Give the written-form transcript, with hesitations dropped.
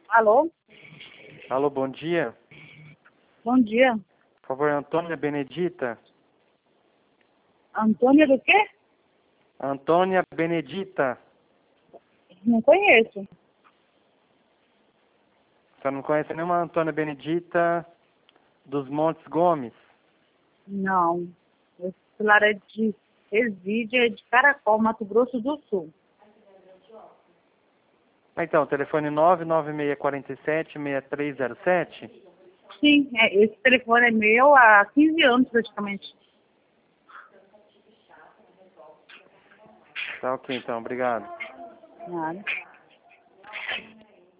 Alô? Alô, bom dia. Bom dia. Por favor, Antônia Benedita. Antônia do quê? Antônia Benedita. Não conheço. Você não conhece nenhuma Antônia Benedita dos Montes Gomes? Não. Esse celular é de Resídio, é de Caracol, Mato Grosso do Sul. Então, telefone 99647-6307. Sim, esse telefone é meu há 15 anos praticamente. Tá ok, então. Obrigado. Nada.